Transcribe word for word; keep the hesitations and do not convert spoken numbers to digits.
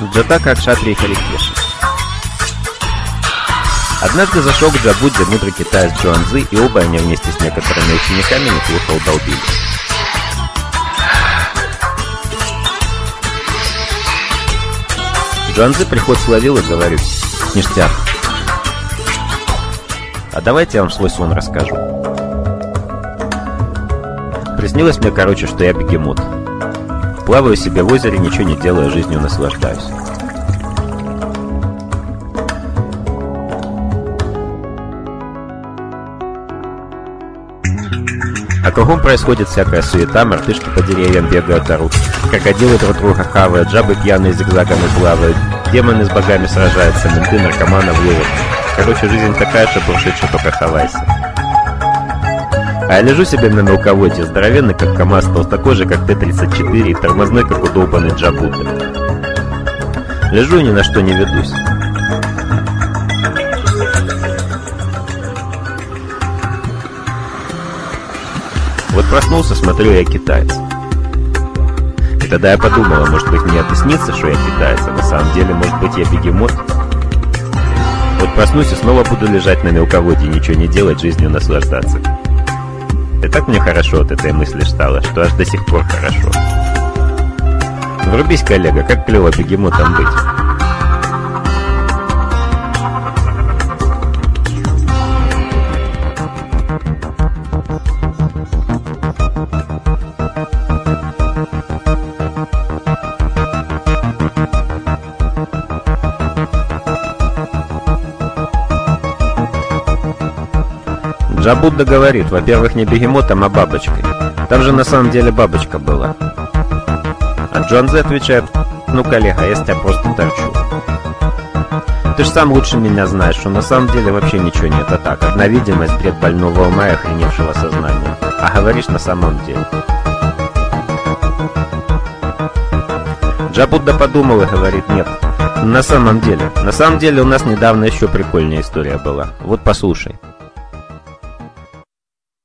Джатака Акшатри Харикеши. Однажды зашел к Джабудде мудрый китаец Джуанзы, и оба они вместе с некоторыми учениками неплохо удолбили. Джуанзы приход словил и говорит: «Ништяк. А давайте я вам свой сон расскажу. Приснилось мне, короче, что я бегемот. Плаваю себе в озере, ничего не делая, жизнью наслаждаюсь. А кругом происходит всякая суета, мартышки по деревьям бегают, орут, крокодилы друг друга хавают, жабы пьяные зигзагами плавают, демоны с богами сражаются, менты наркоманов ловят. Короче, жизнь такая, что буршит, только хавайся. А я лежу себе на мелководье, здоровенный как КамАЗ, толстокожий как Т тридцать четыре и тормозной как удолбанный Джабудда. Лежу и ни на что не ведусь. Вот проснулся, смотрю, я китаец. И тогда я подумала, может быть, мне это снится, что я китаец, а на самом деле, может быть, я бегемот. Вот проснусь и снова буду лежать на мелководье, ничего не делать, жизнью наслаждаться. И так мне хорошо от этой мысли стало, что аж до сих пор хорошо. Врубись, коллега, как клево бегемотом быть. Джабудда говорит, во-первых, не бегемотом, а бабочкой. Там же на самом деле бабочка была. А Джуанзы отвечает: ну, коллега, я с тебя просто торчу. Ты ж сам лучше меня знаешь, что на самом деле вообще ничего нет, а так, одна видимость, бред больного ума и охреневшего сознания. А говоришь на самом деле. Джабудда подумал и говорит: нет, на самом деле, на самом деле у нас недавно еще прикольная история была. Вот послушай.